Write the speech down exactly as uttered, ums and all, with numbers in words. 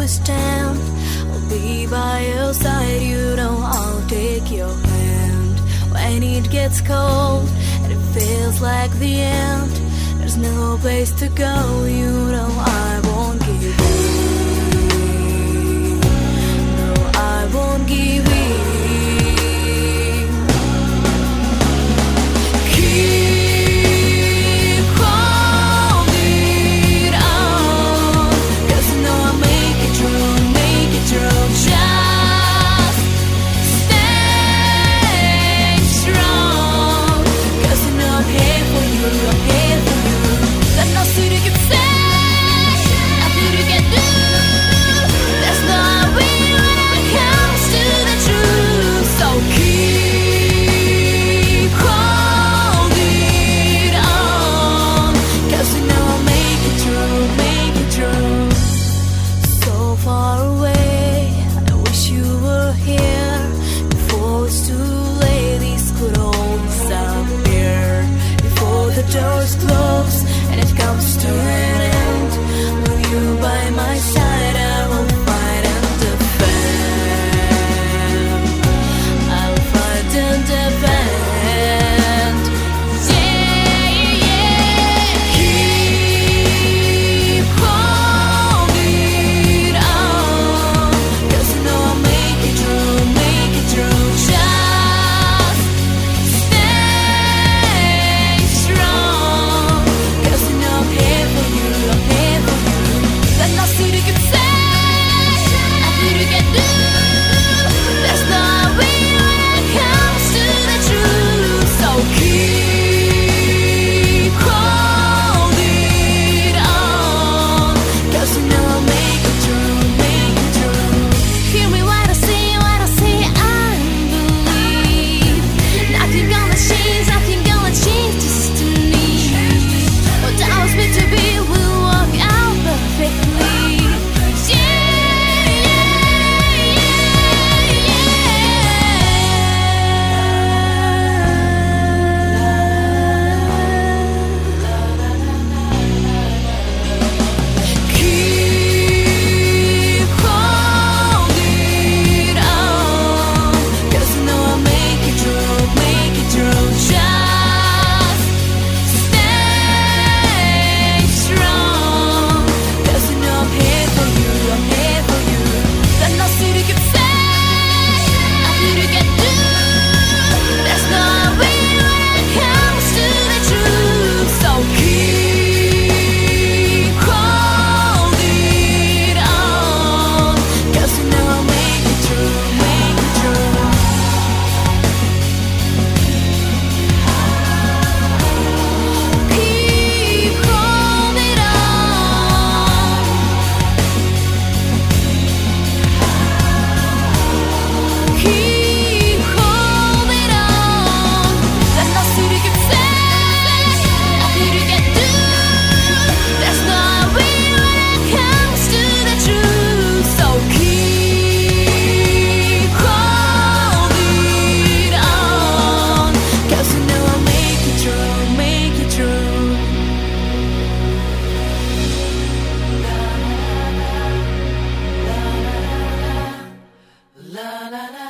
stand. I'll be by your side, you know I'll take your hand. When it gets cold and it feels like the end, there's no place to go, you know I won't give in. No, I won't give in. Doors close and it comes to an end. With you by my side, I will fight and defend. I'll fight and defend. Yeah, yeah. Keep holding on, 'cause you know I'll make it through, make it through. Just stay strong. I'm here for you, I'm here for you. There's nothing you can say, nothing you can do. There's no way when it comes to the truth. So keep holding on, 'cause you know I'll make it through, make it through. Hear me when I say, when I say I believe. Nothing gonna change, nothing gonna change destiny. What I was meant to be will work out perfectly. Yeah, yeah, Keep holding on, 'cause you know I'll make it through, make it through. Just stay strong, 'cause you know I'm here for you, I'm here for you. There's nothing you can say, nothing you can do. There's no way when it comes to the truth. So keep holding on, 'cause you know I'll make it through, make it through. Keep holding on. Keep holding on. There's nothing you can say, nothing you can do. There's no way when it comes to the truth. So keep holding on, 'cause you know I'll make it through, make it through. La la la.